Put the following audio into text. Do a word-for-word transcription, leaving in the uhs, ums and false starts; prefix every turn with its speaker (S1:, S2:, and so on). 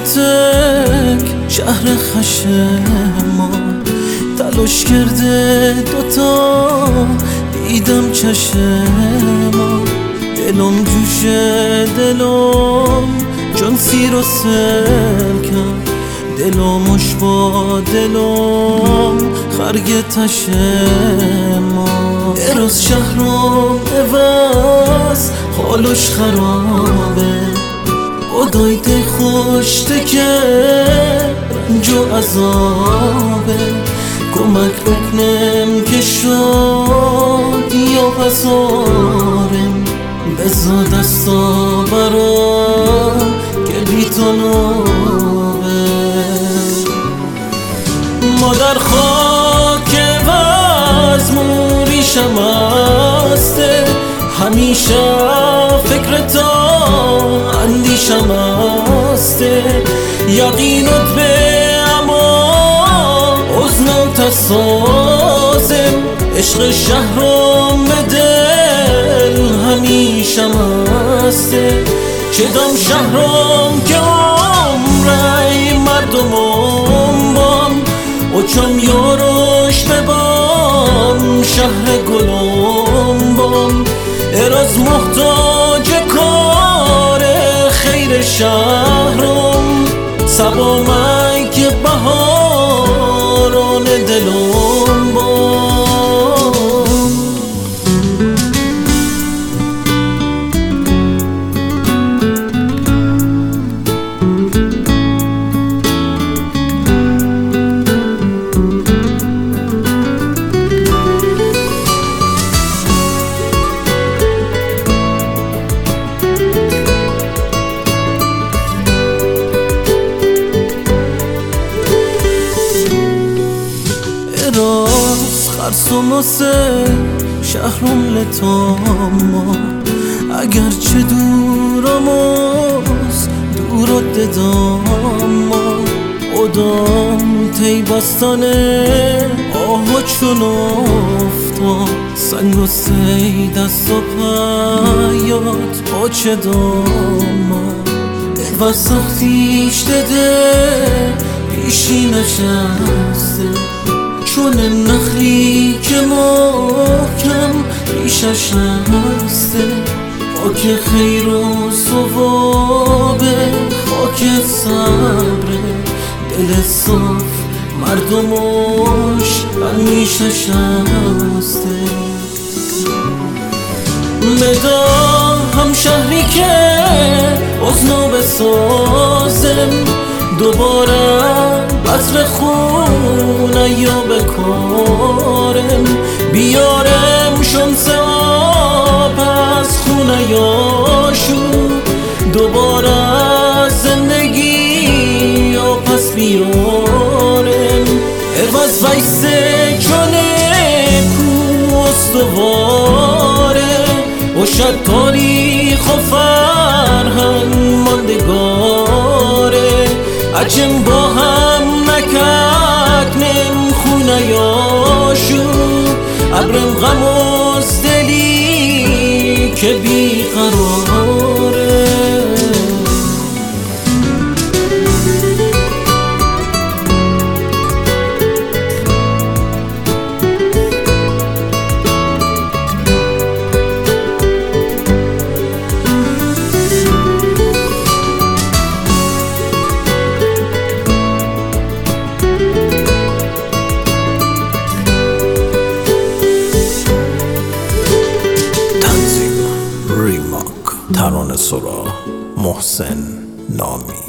S1: تک شهر خشما تلاش کرده دوتا دیدم چشما دلم جوشه دلم چون سیر و سرکم دلمش با دلم خرگ تشما اراز شهرم عوض حالش خرابه خدای ده خوشته که رنج و عذابه کمک بکنم که شد یا پسارم بزا دستا برام که بی تو نوبه مادر خاک وزموریشم هسته همیشه فکر تا اندیشم هسته یقینت به اما حزنم تسازم عشق شهرم به دل همیشم هسته چه دم شهرم که عمره مردمم بام و چم یاروش ببام شهر گلم بام اراز محتاج کار خیر شهرم سبا من که بهاران دلم بام راز خرسم واسه شهرم لطاما اگر چه دورم از دورت دداما ادام تی بستانه آها چون افتاد سنگ و سی دست و پیات با چه داما و سختیش دده پیشی نشسته چون نخلی که محکم ریشش نسته خاک خیر و ثوابه خاک صبره دل صاف مردمش همیشه شسته بدا هم شهری که حزنو بسازم دوباره بذر خونه یا بکارم بیارم شانس آب از خونه یاشو دوباره زندگی یا پس بیارم عوض ویسه جانه کو استواره و شد تاریخ و فرهنگ ماندگاره عجم با هم نکنم خونه یاشو ابرم غم و دلی که بی قراره
S2: ترانه سرا محسن نامی